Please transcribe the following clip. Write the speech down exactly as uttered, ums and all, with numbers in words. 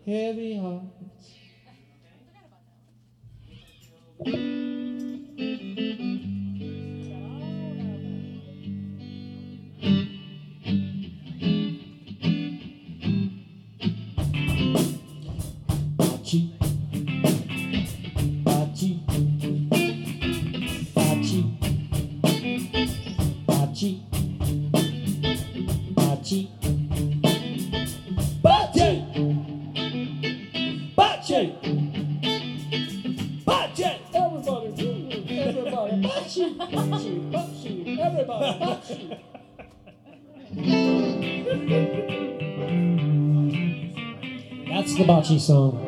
heavy hearts. Baci, baci, baci, baci, baci, baci, baci, baci. Everybody, everybody, baci, baci, baci, everybody, baci. That's the Baci song.